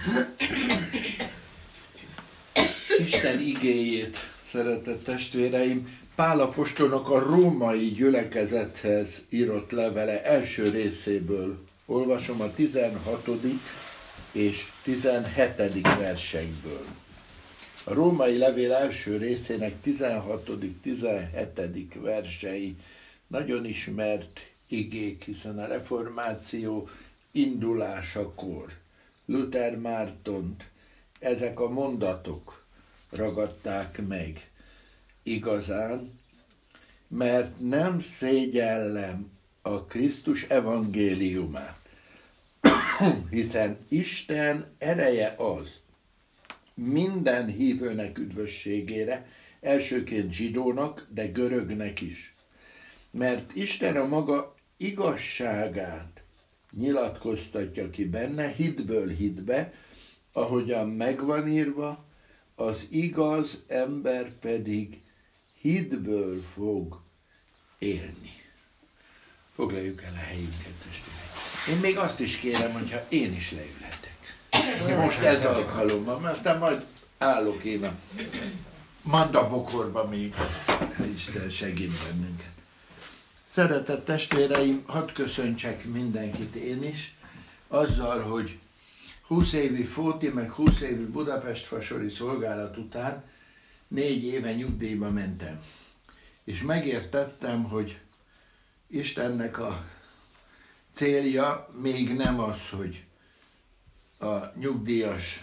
Isten igéjét, szeretett testvéreim, Pál apostolnak a római gyülekezethez írott levele első részéből olvasom, a 16. és 17. versekből. A római levél első részének 16.-17. versei nagyon ismert igék, hiszen a reformáció indulásakor Luther Mártont ezek a mondatok ragadták meg igazán, mert nem szégyellem a Krisztus evangéliumát, hiszen Isten ereje az minden hívőnek üdvösségére, elsőként zsidónak, de görögnek is. Mert Isten a maga igazságát nyilatkoztatja ki benne, hitből hitbe, ahogyan megvan írva, az igaz ember pedig hitből fog élni. Foglaljuk el a helyünket, testvérek. Én még azt is kérem, hogyha én is leülhetek. Most ez alkalommal, mert aztán majd állok én a mandabokorba még. Isten segít bennünket. Szeretett testvéreim, hadd köszöntsek mindenkit én is, azzal, hogy 20 évi Fóti, meg 20 évi Budapest-fasori szolgálat után 4 éve nyugdíjba mentem. És megértettem, hogy Istennek a célja még nem az, hogy a nyugdíjas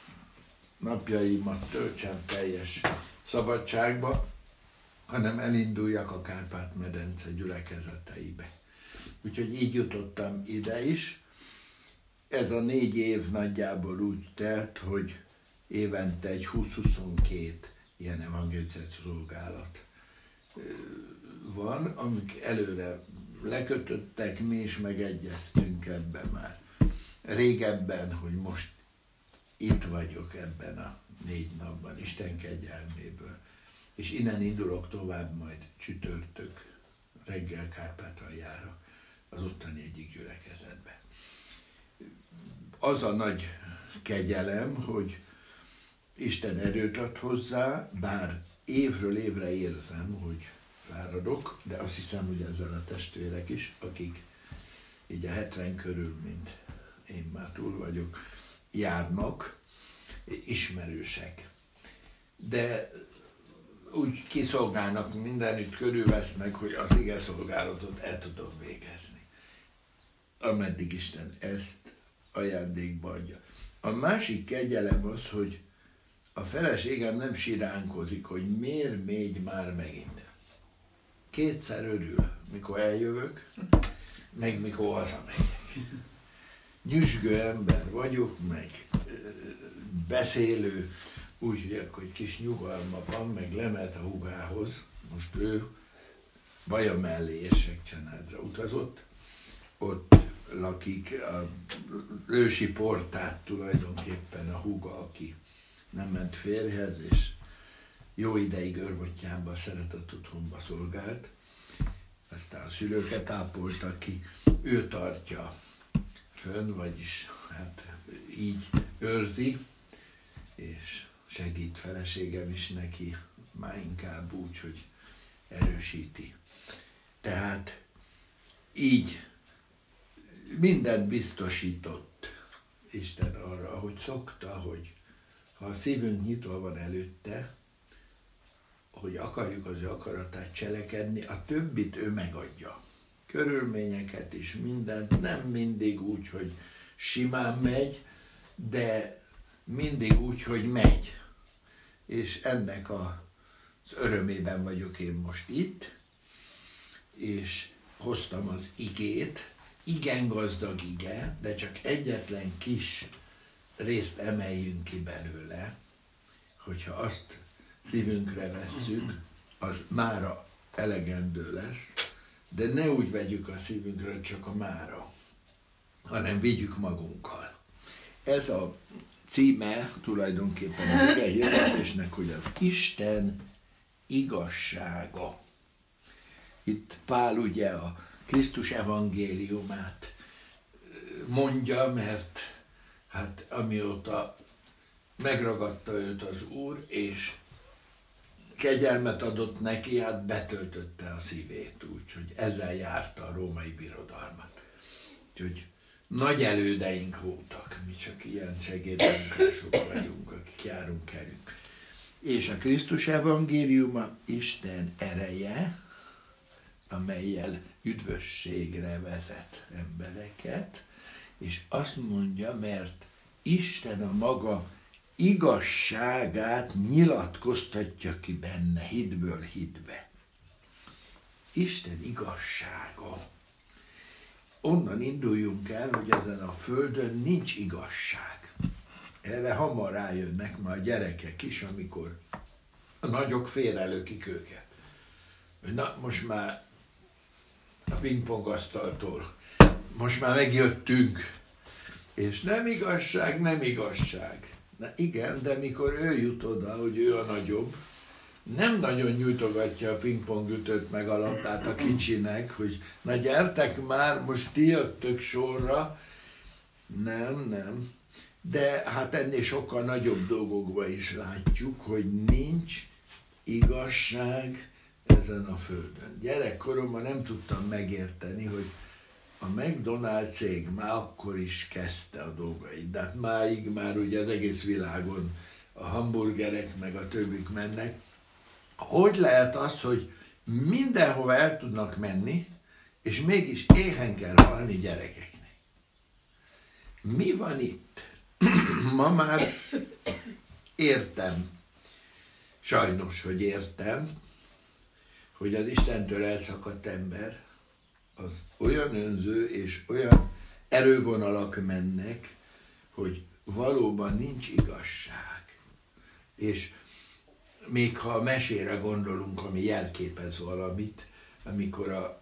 napjaimat töltsem teljes szabadságba, hanem elinduljak a Kárpát-medence gyülekezeteibe. Úgyhogy így jutottam ide is. Ez a 4 év nagyjából úgy telt, hogy évente egy 20-22 ilyen evangelizációs szolgálat van, amik előre lekötöttek, mi is megegyeztünk ebben már régebben, hogy most itt vagyok ebben a 4 napban, Isten kegyelméből. És innen indulok tovább majd csütörtök reggel Kárpátaljára, az ottani egyik gyülekezetbe. Az a nagy kegyelem, hogy Isten erőt ad hozzá, bár évről évre érzem, hogy fáradok, de azt hiszem, hogy ezzel a testvérek is, akik így a 70 körül, mint én már túl vagyok, járnak, ismerősek. De úgy kiszolgálnak mindenütt, körülvesznek, hogy az ige szolgálatot el tudom végezni. Ameddig Isten ezt ajándékba adja. A másik kegyelem az, hogy a feleségem nem siránkozik, hogy miért megy már megint. 2-szer örül, mikor eljövök, meg mikor hazamegyek. Nyüzsgő ember vagyok, meg beszélő, úgyhogy akkor egy kis nyugalma van, meg lement a húgához. Most ő Baja mellé Érsekcsenádra utazott, ott lakik, a ősi portát tulajdonképpen a húga, aki nem ment férjhez, és jó ideig Örmöttyánban szeretett otthonba szolgált. Aztán a szülőket ápoltak ki, ő tartja fönn, vagyis hát így őrzi, és segít feleségem is neki, már inkább úgy, hogy erősíti. Tehát így mindent biztosított Isten arra, ahogy szokta, hogy ha a szívünk nyitva van előtte, hogy akarjuk az ő akaratát cselekedni, a többit ő megadja. Körülményeket is, mindent, nem mindig úgy, hogy simán megy, de mindig úgy, hogy megy. És ennek az örömében vagyok én most itt, és hoztam az igét, igen gazdag ige, de csak egyetlen kis részt emeljünk ki belőle, hogyha azt szívünkre vesszük, az mára elegendő lesz, de ne úgy vegyük a szívünkről csak a mára, hanem vigyük magunkkal. Ez a címe tulajdonképpen az ige hirdetésnek, hogy az Isten igazsága. Itt Pál ugye a Krisztus evangéliumát mondja, mert hát amióta megragadta őt az Úr, és kegyelmet adott neki, hát betöltötte a szívét, úgyhogy ezzel járta a római birodalmat. Úgyhogy nagy elődeink voltak, mi csak ilyen segédmunkások vagyunk, akik járunk elünk. És a Krisztus evangéliuma Isten ereje, amellyel üdvösségre vezet embereket, és azt mondja, mert Isten a maga igazságát nyilatkoztatja ki benne, hitből hitbe. Isten igazsága. Onnan induljunk el, hogy ezen a földön nincs igazság. Erre hamar rájönnek már a gyerekek is, amikor a nagyok félrelökik őket. Na, most már a pingpongasztaltól, most már megjöttünk, és nem igazság, nem igazság. Na igen, de mikor ő jut oda, hogy ő a nagyobb, nem nagyon nyújtogatja a pingpongütőt meg a labdát a kicsinek, hogy na gyertek már, most ti jöttök sorra. Nem. De hát ennél sokkal nagyobb dolgokban is látjuk, hogy nincs igazság ezen a földön. Gyerekkoromban nem tudtam megérteni, hogy a McDonald's cég már akkor is kezdte a dolgait, de hát máig már ugye az egész világon a hamburgerek meg a többik mennek. Hogy lehet az, hogy mindenhova el tudnak menni, és mégis éhen kell halni gyerekeknek? Mi van itt? Ma már értem, sajnos, hogy értem, hogy az Istentől elszakadt ember az olyan önző és olyan erővonalak mennek, hogy valóban nincs igazság. És még ha a mesére gondolunk, ami jelképez valamit, amikor a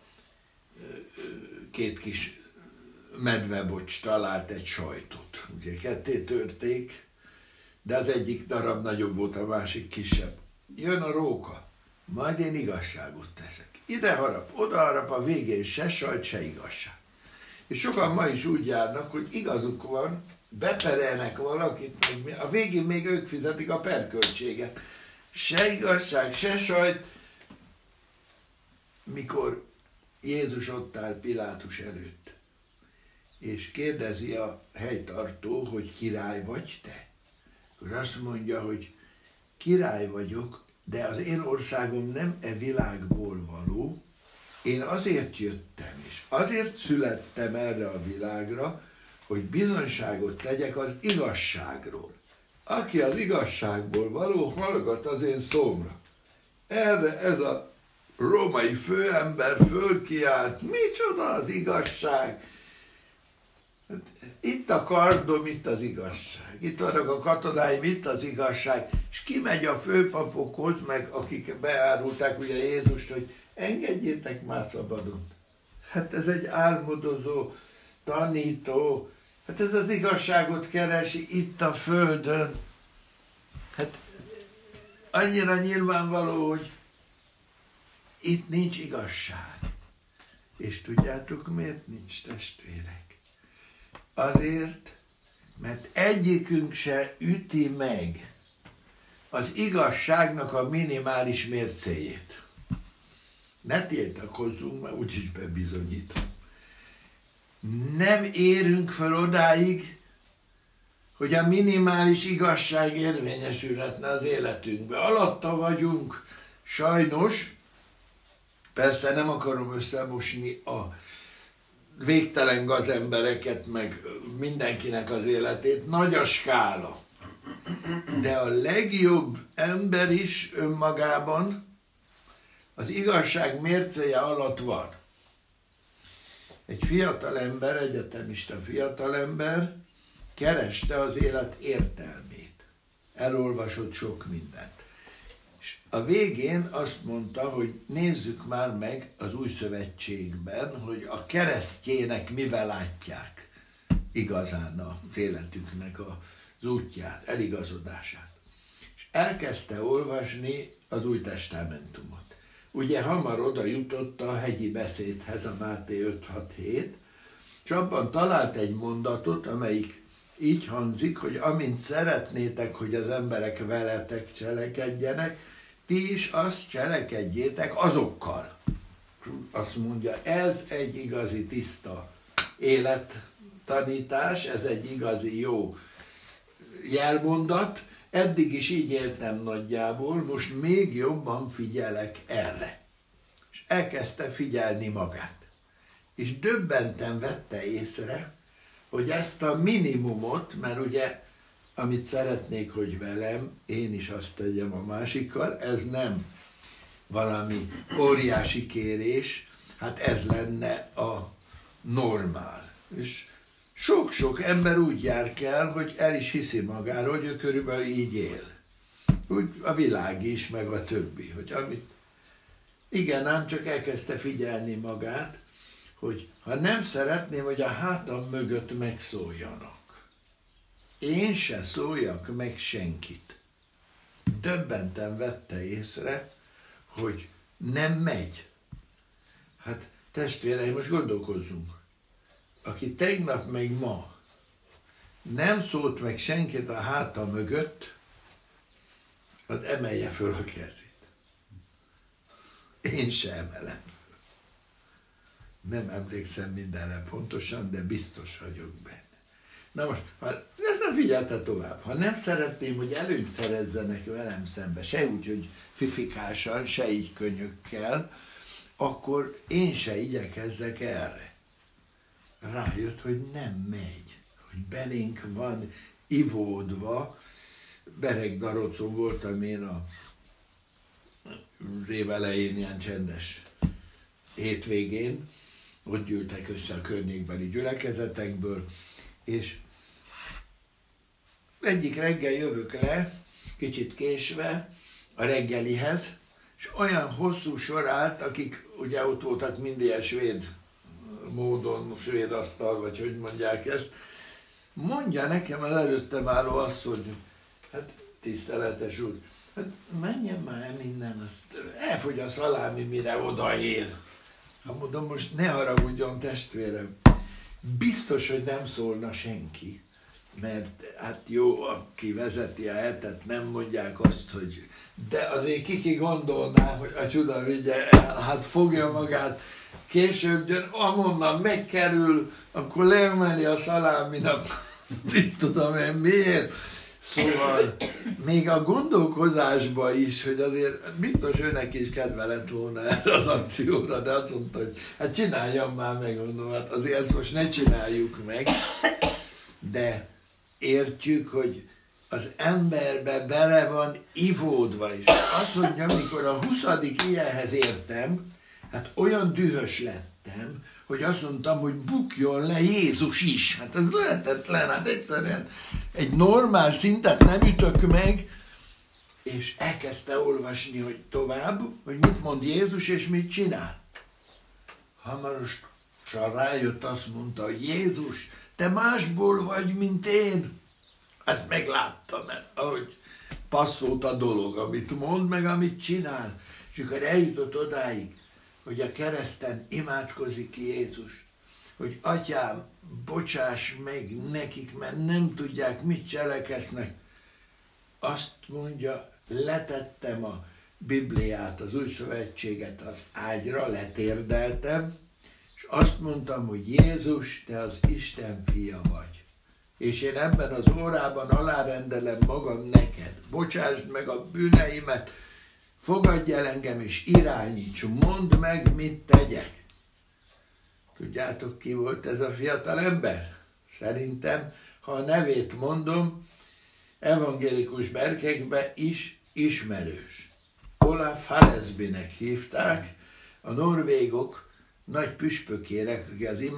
két kis medvebocs talált egy sajtot. Ugye ketté törték, de az egyik darab nagyobb volt, a másik kisebb. Jön a róka, majd én igazságot teszek. Ide harap, oda harap, a végén se sajt, se igazság. És sokan ma is úgy járnak, hogy igazuk van, beperelnek valakit, a végén még ők fizetik a perköltséget. Se igazság, se sajt. Mikor Jézus ott áll Pilátus előtt, és kérdezi a helytartó, hogy király vagy te? Akkor azt mondja, hogy király vagyok, de az én országom nem e világból való. Én azért jöttem, és azért születtem erre a világra, hogy bizonyságot tegyek az igazságról. Aki az igazságból való, hallgat az én szómra. Erre ez a római főember fölkiált, micsoda az igazság? Itt a kardom, itt az igazság. Itt vannak a katonáim, itt az igazság. És kimegy a főpapokhoz, meg akik beárulták ugye Jézust, hogy engedjétek már szabadon. Hát ez egy álmodozó, tanító, hát ez az igazságot keresi itt a földön. Hát annyira nyilvánvaló, hogy itt nincs igazság. És tudjátok, miért nincs, testvérek? Azért, mert egyikünk se üti meg az igazságnak a minimális mércéjét. Ne tiltakozzunk, mert úgyis bebizonyítom. Nem érünk fel odáig, hogy a minimális igazság érvényesülhetne az életünkbe. Alatta vagyunk, sajnos, persze nem akarom összemosni a végtelen gazembereket, meg mindenkinek az életét, nagy a skála. De a legjobb ember is önmagában az igazság mércéje alatt van. Egy fiatalember, egyetemista fiatalember kereste az élet értelmét. Elolvasott sok mindent. És a végén azt mondta, hogy nézzük már meg az Új Szövetségben, hogy a keresztjének mivel látják igazán az életüknek az útját, eligazodását. És elkezdte olvasni az Új Testamentumot. Ugye hamar oda jutott a hegyi beszédhez, a Máté 5-6-7, és abban talált egy mondatot, amelyik így hangzik, hogy amint szeretnétek, hogy az emberek veletek cselekedjenek, ti is azt cselekedjétek azokkal. Azt mondja, ez egy igazi tiszta élettanítás, ez egy igazi jó jelmondat, eddig is így éltem nagyjából, most még jobban figyelek erre. És elkezdte figyelni magát. És döbbenten vette észre, hogy ezt a minimumot, mert ugye, amit szeretnék, hogy velem, én is azt tegyem a másikkal, ez nem valami óriási kérés, hát ez lenne a normál. És sok-sok ember úgy jár kell, hogy el is hiszi magáról, hogy ő körülbelül így él. Úgy a világ is, meg a többi. Hogy amit... Igen, ám csak elkezdte figyelni magát, hogy ha nem szeretném, hogy a hátam mögött megszóljanak, én se szóljak meg senkit. Döbbenten vette észre, hogy nem megy. Hát testvéreim, most gondolkozzunk. Aki tegnap meg ma nem szólt meg senkit a háta mögött, az emelje föl a kezét. Én se emelem. Nem emlékszem mindenre pontosan, de biztos vagyok benne. Na most, ha ezt nem figyelte tovább, ha nem szeretném, hogy előnyt szerezzenek velem szembe, se úgy, hogy fifikásan, se így könyökkel, akkor én se igyekezzek erre. Rájött, hogy nem megy, hogy belénk van ivódva. Beregdarocon voltam én az év elején ilyen csendes hétvégén, ott gyűltek össze a környékbeli gyülekezetekből, és egyik reggel jövök le, kicsit késve a reggelihez, és olyan hosszú sor állt, akik ugye ott voltak mind ilyen svéd módon, svéd asztal, vagy hogy mondják ezt, mondja nekem az előttem álló asszony, hát tiszteletes úr, hát menjen már minden, azt elfogy a szalámi, mire odaér. Hát mondom, most ne haragudjon, testvérem, biztos, hogy nem szólna senki, mert hát jó, aki vezeti a hetet, nem mondják azt, hogy de azért ki gondolná, hogy a csuda vigye el, hát fogja magát, később jön, amonnan megkerül, akkor leemeli a szaláminak, mit tudom én miért. Szóval még a gondolkozásba is, hogy azért biztos őnek is kedve lett volna erre az akcióra, de azt mondta, hogy hát csináljam már meg, mondom, hát azért ezt most ne csináljuk meg, de értjük, hogy az emberbe bele van ivódva is. Azt mondja, amikor a 20. ilyenhez értem, hát olyan dühös lettem, hogy azt mondtam, hogy bukjon le Jézus is. Hát ez lehetetlen, hát egyszerűen egy normál szintet nem ütök meg, és elkezdte olvasni, hogy tovább, hogy mit mond Jézus, és mit csinál. Hamarosan rájött, azt mondta, hogy Jézus, te másból vagy, mint én. Ezt megláttam, mert ahogy passzolt a dolog, amit mond, meg amit csinál. És akkor eljutott odáig, hogy a kereszten imádkozik ki Jézus, hogy Atyám, bocsáss meg nekik, mert nem tudják, mit cselekednek. Azt mondja, letettem a Bibliát, az Új Szövetséget az ágyra, letérdeltem, és azt mondtam, hogy Jézus, te az Isten fia vagy. És én ebben az órában alárendelem magam neked. Bocsásd meg a bűneimet, fogadj el engem és irányíts, mondd meg, mit tegyek. Tudjátok, ki volt ez a fiatal ember? Szerintem, ha a nevét mondom, evangélikus berkekbe is ismerős. Olaf Hallesbynek hívták, a norvégok nagy püspökének, aki az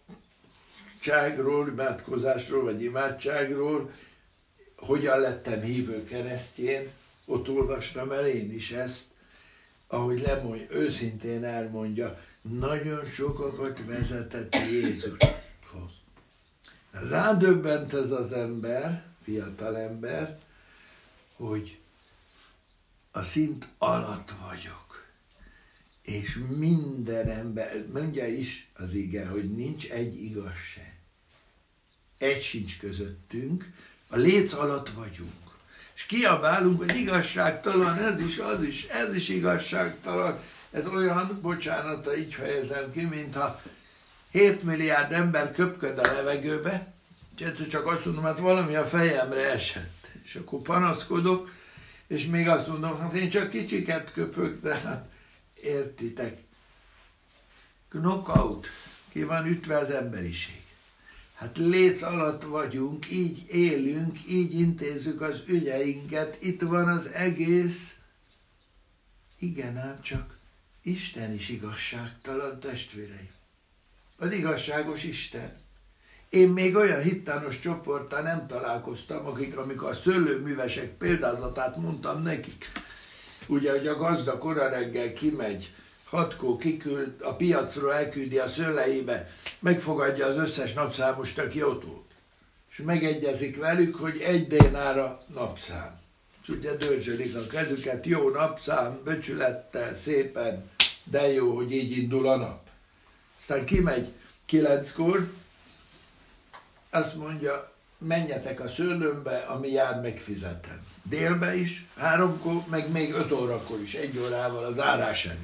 imádkozásról, vagy imádságról, hogyan lettem hívő keresztjén, ott olvastam el én is ezt, ahogy őszintén elmondja, nagyon sokakat vezetett Jézushoz. Rádöbbent ez az ember, fiatal ember, hogy a szint alatt vagyok. És minden ember, mondja is az ige, hogy nincs egy igaz se. egy sincs közöttünk, a léc alatt vagyunk. És kiabálunk, hogy igazságtalan, ez is igazságtalan. Ez olyan, bocsánat, így fejezem ki, mintha 7 milliárd ember köpköd a levegőbe, és csak azt mondom, hát valami a fejemre esett. És akkor panaszkodok, és még azt mondom, hát én csak kicsiket köpök, de hát értitek. Knockout, ki van ütve az emberiség. Hát léc alatt vagyunk, így élünk, így intézzük az ügyeinket, itt van az egész. Igen, ám csak Isten is igazságtalan, testvéreim. Az igazságos Isten. Én még olyan hittanos csoporttal nem találkoztam, amikor a szőlőművesek példázatát mondtam nekik. Ugye, hogy a gazda kora reggel kimegy, 6-kor kiküld, a piacról elküldi a szőleibe, megfogadja az összes napszámos tökjótót. És megegyezik velük, hogy 1 dénára napszám. És ugye dörzsölik a kezüket, jó napszám, becsülettel, szépen, de jó, hogy így indul a nap. Aztán kimegy 9-kor, azt mondja, menjetek a szőlőmbe, ami jár, megfizetem. Délbe is, 3-kor, meg még 5 órakor is, 1 órával az árás előtt.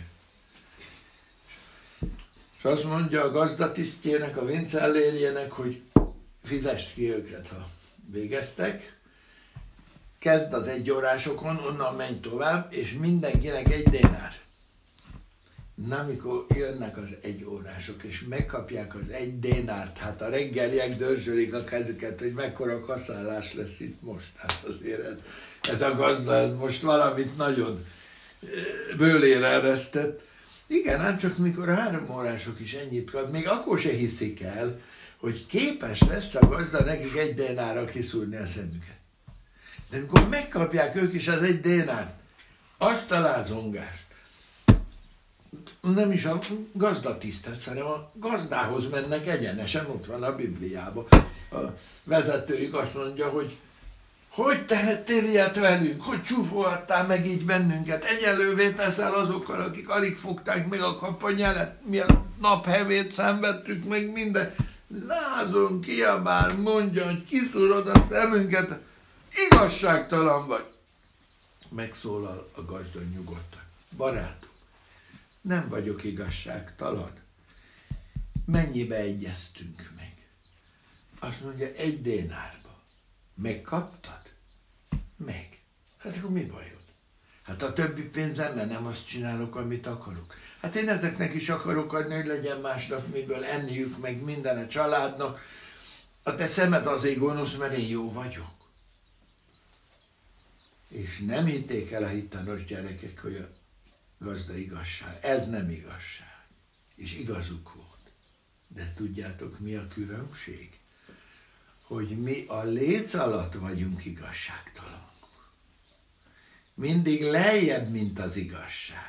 És azt mondja a gazdatisztjének, a vincellérjének, hogy fizest ki őket, ha végeztek. Kezd az 1 órásokon, onnan menj tovább, és mindenkinek 1 dénár. Na, amikor jönnek az 1 órások, és megkapják az 1 dénárt, hát a reggeliek dörzsölik a kezüket, hogy mekkora kaszálás lesz itt most. Hát azért ez a gazda, ez most valamit nagyon bőlére eresztett. Igen, ám csak mikor a 3 órások is ennyit kap, még akkor se hiszik el, hogy képes lesz a gazda nekik 1 dénárra kiszúrni a szemüket. De amikor megkapják ők is az 1 dénárt, azt a lázongást, nem is a gazdatisztet, hanem a gazdához mennek egyenesen, ott van a Bibliában. A vezetőjük azt mondja, hogy tehettél ilyet velünk, hogy csúfolhattál meg így bennünket, egyenlővé teszel azokkal, akik alig fogták meg a kapanyelet, mi a naphevét szenvedtük meg minden. Lázon kiabál, mondja, hogy kiszúrod a szemünket, igazságtalan vagy. Megszólal a gazda nyugodtan. Barátom, nem vagyok igazságtalan. Mennyibe egyeztünk meg? Azt mondja, 1 dénárba. Megkaptad? Meg. Hát akkor mi bajod? Hát a többi pénzemmel nem azt csinálok, amit akarok. Hát én ezeknek is akarok adni, hogy legyen másnap miből enniük, meg minden a családnak. A te szemed azért gonosz, mert én jó vagyok. És nem hitték el a hittanos gyerekek, hogy a gazda igazság. Ez nem igazság. És igazuk volt. De tudjátok, mi a különbség? Hogy mi a léc alatt vagyunk igazságtalanok. Mindig lejjebb, mint az igazság.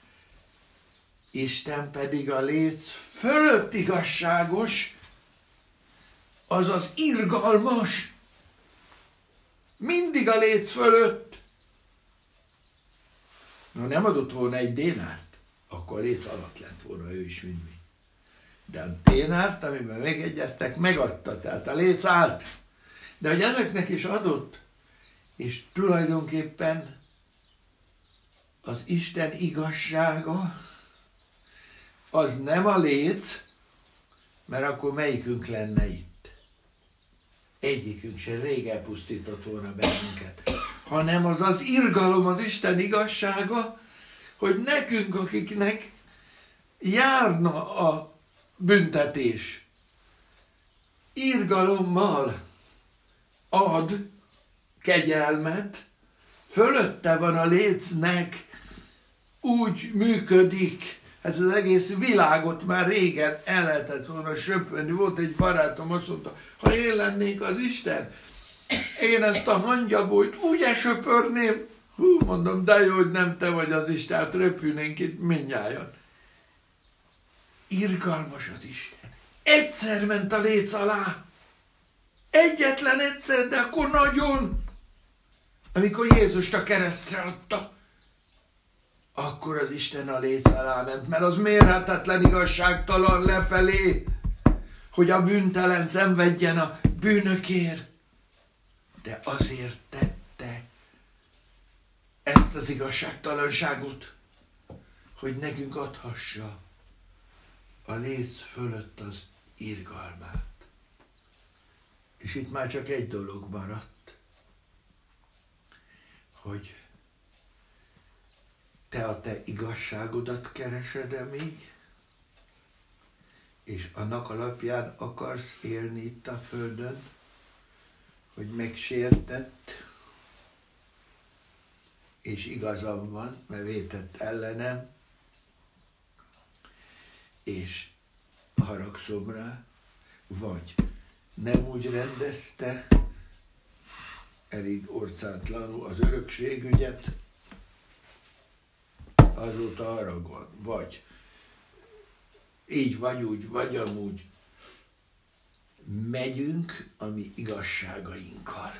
Isten pedig a léc fölött igazságos, azaz irgalmas. Mindig a léc fölött. Ha nem adott volna 1 dénárt, akkor a léc alatt lett volna ő is, mint mi. De a dénárt, amiben megegyeztek, megadta, tehát a léc állt. De hogy ezeknek is adott, és tulajdonképpen az Isten igazsága, az nem a léc, mert akkor melyikünk lenne itt? Egyikünk se, rég elpusztított volna bennünket. Hanem az az irgalom, az Isten igazsága, hogy nekünk, akiknek járna a büntetés, irgalommal ad kegyelmet, fölötte van a lécnek, úgy működik, ez az egész világot már régen el lehetett volna söpörni. Volt egy barátom, azt mondta, ha én lennék az Isten, én ezt a hangyabújt úgy elsöpörném, mondom, de jó, hogy nem te vagy az Isten, hát röpülnénk itt mindnyájan. Irgalmas az Isten. Egyszer ment a léc alá. Egyetlen egyszer, de akkor nagyon. Amikor Jézust a keresztre adta, akkor az Isten a léc alá ment, mert az mérhetetlen igazságtalan lefelé. hogy a bűntelen szenvedjen a bűnökért, de azért tette ezt az igazságtalanságot, hogy nekünk adhassa a léc fölött az irgalmát. És itt már csak egy dolog maradt, hogy te a te igazságodat keresed-e még, és annak alapján akarsz élni itt a földön, hogy megsértett, és igazam van, mert vétett ellenem, és haragszom rá, vagy nem úgy rendezte elég orcátlanul az örökségügyet, azóta haragol, vagy így vagy úgy, vagy amúgy megyünk a mi igazságainkkal.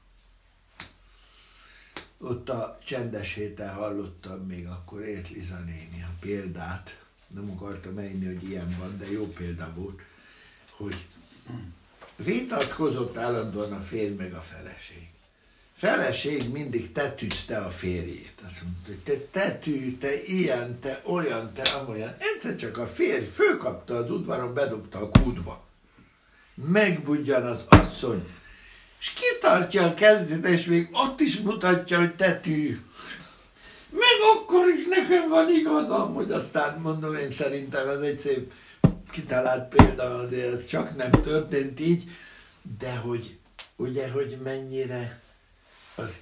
Ott a csendes héten hallottam még akkor Ért Liza néni a példát, nem akartam elhinni, hogy ilyen van, de jó példa volt, hogy vitatkozott állandóan a férj meg a feleség. Feleség mindig tetűzte a férjét. Azt mondta, hogy te tetű, te ilyen, te olyan, te amolyan. Egyszer csak a férj fölkapta az udvaron, bedobta a kútba. Megbudjan az asszony, és kitartja a kezdet, és még ott is mutatja, hogy tetű. Meg akkor is nekem van igazam, hogy aztán mondom, én szerintem ez egy szép kitalált példa, azért csak nem történt így, de hogy ugye, hogy mennyire az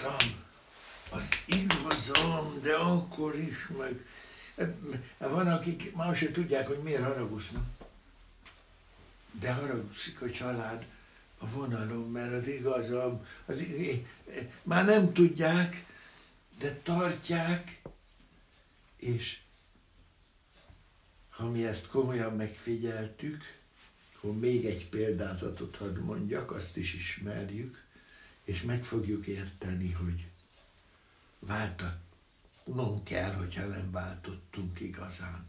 igazam, de akkor is meg. Van, akik már se tudják, hogy miért haragusznak. De haragszik a család a vonalon, mert az igazam, már nem tudják, de tartják, és ha mi ezt komolyan megfigyeltük, akkor még egy példázatot hadd mondjak, azt is ismerjük, és meg fogjuk érteni, hogy váltatnunk kell, hogyha nem váltottunk igazán.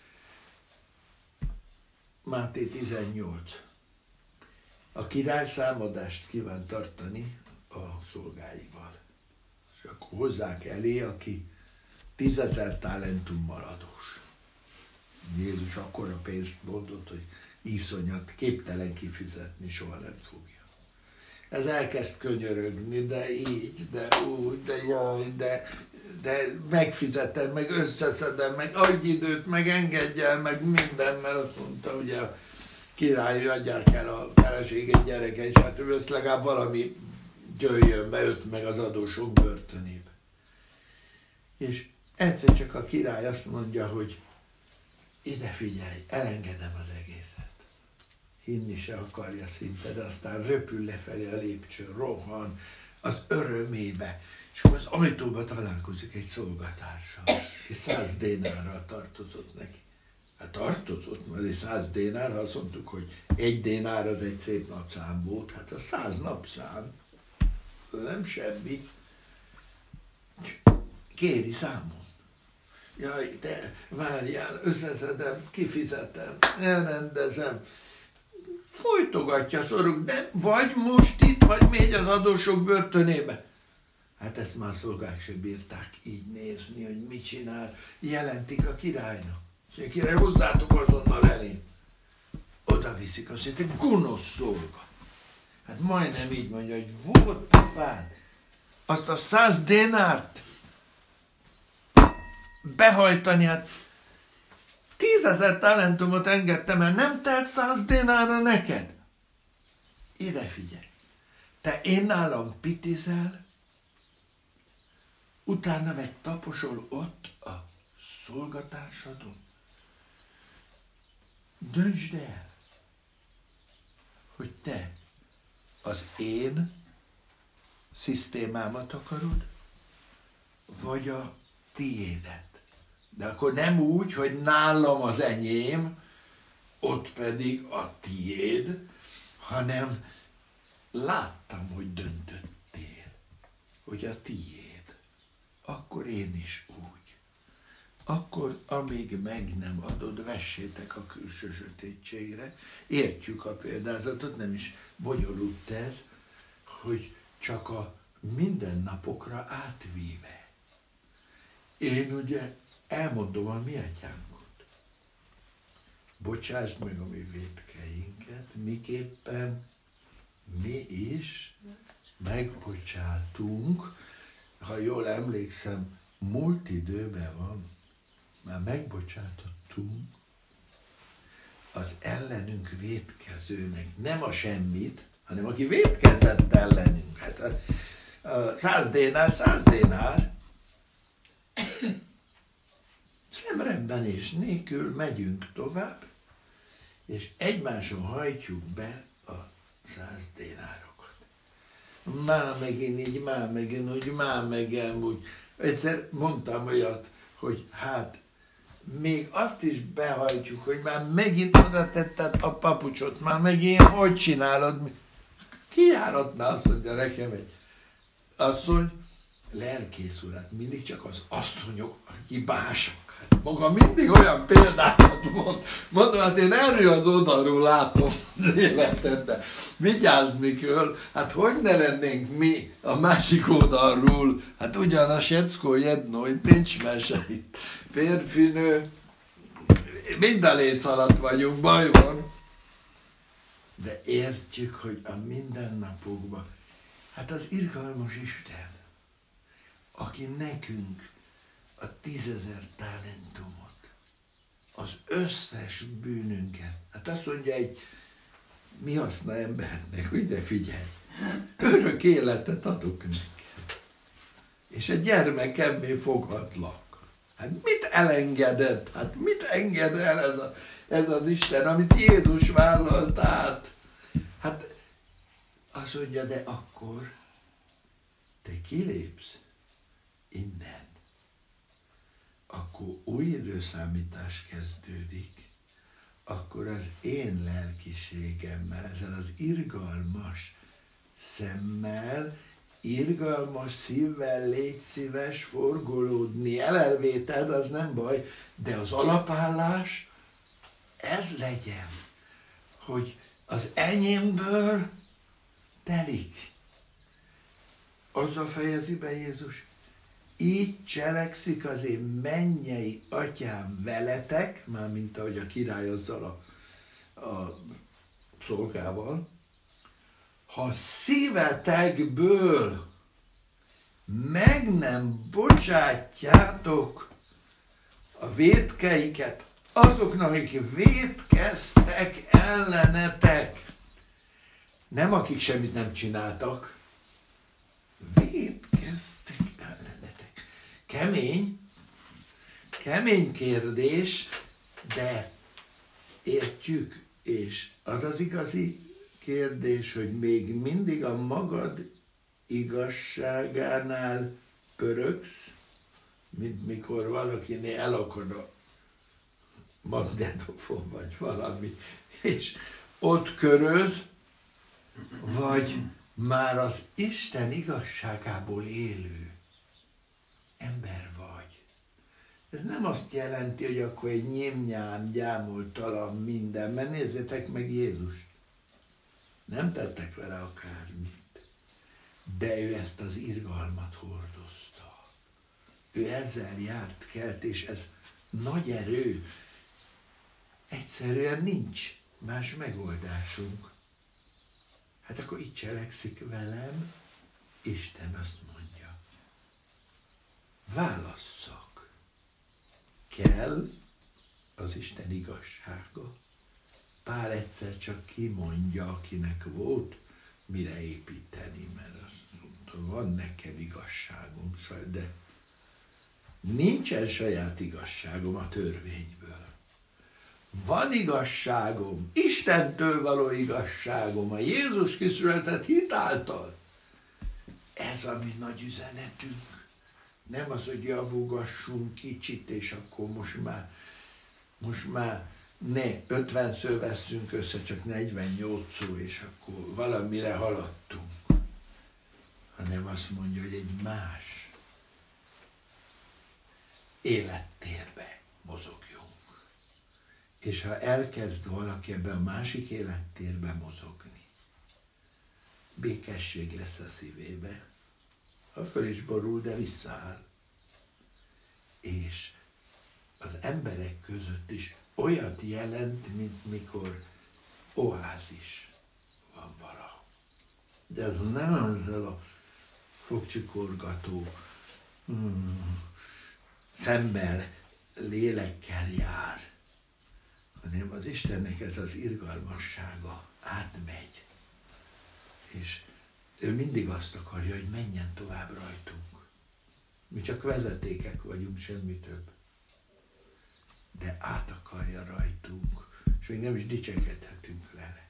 Máté 18. A király számadást kíván tartani a szolgáival. És akkor hozzák elé, aki 10 000 talentummal adós. Jézus akkora pénzt mondott, hogy iszonyat, képtelen kifizetni, soha nem fogja. Ez elkezd könyörögni, de így, de úgy, de jaj, de megfizetem, meg összeszedem, meg adj időt, meg engedj el, meg minden, mert azt mondta, ugye a király, hogy adják el a feleséget, gyerekeit, stb. Ezt legalább valami jöjjön be, őt meg az adósok börtönébe. És egyszer csak a király azt mondja, hogy ide figyelj, elengedem az egészet. Hinni se akarja szinte, de aztán röpül lefelé a lépcsőn, rohan az örömébe, és akkor az ajtóba találkozik egy szolgatársal, és 100 dénárral tartozott neki. Hát tartozott, mert 100 dénár, ha azt mondtuk, hogy 1 dénár az egy szép napszám volt, hát a 100 napszám, nem semmi. Kéri számon. Jaj, te várjál, összeszedem, kifizetem, elrendezem. Folytogatja szoruk, de vagy most itt, vagy megy az adósok börtönébe. Hát ezt már szolgák se bírták így nézni, hogy mit csinál. Jelentik a királynak. És a király, hozzátok azonnal elém. Oda viszik, azt mondja, te gonosz szolga. Hát majdnem így mondja, hogy volt pofád. Azt a 100 dénárt behajtani, hát 10 000 talentumot engedtem el, nem telt 100 dénárra neked? Ide figyelj, te én nálam pitizel, utána meg taposol ott a szolgatársadon. Döntsd el, hogy te az én szisztémámat akarod, vagy a tiédet. De akkor nem úgy, hogy nálam az enyém, ott pedig a tiéd, hanem láttam, hogy döntöttél, hogy a tiéd. Akkor én is úgy. akkor amíg meg nem adod, vessétek a külső sötétségre. Értjük a példázatot, nem is bonyolult ez, hogy csak a mindennapokra átvíve. Én ugye elmondom a mi atyánkot. Bocsásd meg a mi vétkeinket, miképpen mi is megbocsátunk, ha jól emlékszem, múlt időben van, már megbocsátottunk az ellenünk vétkezőnek, nem a semmit, hanem aki vétkezett ellenünk. Hát a 100 dénár, 100 dénár. Szemrebbenés nélkül megyünk tovább, és egymáson hajtjuk be a 100 dénárokat. Már megint így, már megint úgy, már megint úgy. Egyszer mondtam olyat, hogy hát még azt is behajtjuk, hogy már megint oda tetted a papucsot, már megint hogy csinálod? Kijáratná azt mondja nekem egy asszony, lelkész úr, hát mindig csak az asszonyok hibások. Hát maga mindig olyan példákat mond. Mondom, hát én erről az oldalról látom az életedben. Vigyázni kell, hát hogy ne lennénk mi a másik oldalról? Hát ugyan a secko jedno, itt nincs mese itt. Férfinő, mind a léc alatt vagyunk, baj van. De értjük, hogy a mindennapokban, hát az irgalmas Isten, aki nekünk a 10 000 talentumot, az összes bűnünket, hát azt mondja egy mi haszna embernek, hogy de figyelj, örök életet adok neked, és egy gyermekemmé fogadlak. Hát mit elengedett? Hát mit enged el ez az Isten, amit Jézus vállalt át? Hát azt mondja, de akkor te kilépsz innen. Akkor új időszámítás kezdődik, akkor az én lelkiségemmel, ezzel az irgalmas szemmel, irgalmas szívvel légy szíves forgolódni, elelvéted, az nem baj, de az alapállás, ez legyen, hogy az enyémből telik. Azzal fejezi be Jézus, így cselekszik az én mennyei atyám veletek, mármint ahogy a király azzal a szolgával, ha szívetekből meg nem bocsátjátok a vétkeiket azoknak, akik vétkeztek ellenetek, nem akik semmit nem csináltak, vétkeztek ellenetek. Kemény kérdés, de értjük, és az az igazi kérdés, hogy még mindig a magad igazságánál pöröksz, mint mikor valakinél elakad a magnetofon vagy valami, és ott köröz, vagy már az Isten igazságából élő ember vagy. Ez nem azt jelenti, hogy akkor egy nyímnyám, gyámoltalan minden, mert nézzétek meg Jézust. Nem tettek vele akármit, de ő ezt az irgalmat hordozta. Ő ezzel járt kelt, és ez nagy erő. Egyszerűen nincs más megoldásunk. Hát akkor így cselekszik velem, Isten azt mondja. Válasszak. Kell az Isten igazsága. Pál egyszer csak kimondja, akinek volt mire építeni, mert azt mondta, van nekem igazságom, de nincsen saját igazságom a törvényből. Van igazságom, Istentől való igazságom, a Jézus kiszületett hit által. Ez a mi nagy üzenetünk. Nem az, hogy javugassunk kicsit, és akkor most már ne 50-ször vesszünk össze, csak 48 szó, és akkor valamire haladtunk. Hanem azt mondja, hogy egy más élettérbe mozogjunk. És ha elkezd valaki ebbe a másik élettérbe mozogni, békesség lesz a szívébe, ha föl is borul, de visszaáll. És az emberek között is olyat jelent, mint mikor oázis van valahol. De ez nem azzal a fogcsikorgató szemmel, lélekkel jár, hanem az Istennek ez az irgalmassága átmegy. És ő mindig azt akarja, hogy menjen tovább rajtunk. Mi csak vezetékek vagyunk, semmi több. De át akarja rajtunk, és még nem is dicsekedhetünk vele.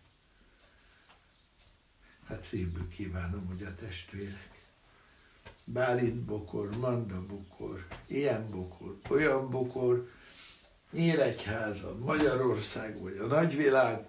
Hát szívből kívánom, hogy a testvérek Bálint bokor, Manda bokor, ilyen bokor, olyan bokor, Nyíregyháza, Magyarország vagy a nagyvilág,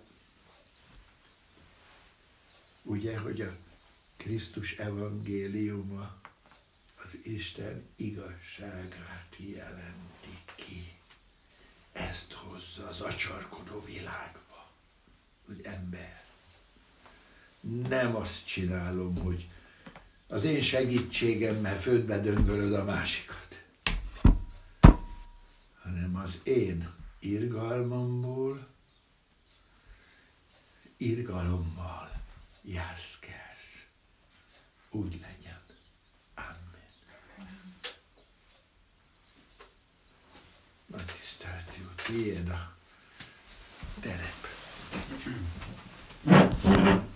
ugye, hogy a Krisztus evangéliuma az Isten igazságát jelenti ki. Ezt hozza az acsarkodó világba, hogy ember. Nem azt csinálom, hogy az én segítségemmel földbe döngölöd a másikat, hanem az én irgalmamból, irgalommal jársz kelsz. Úgy legyen. Amen. Nagy tisztelt Jó, tiéd a terep.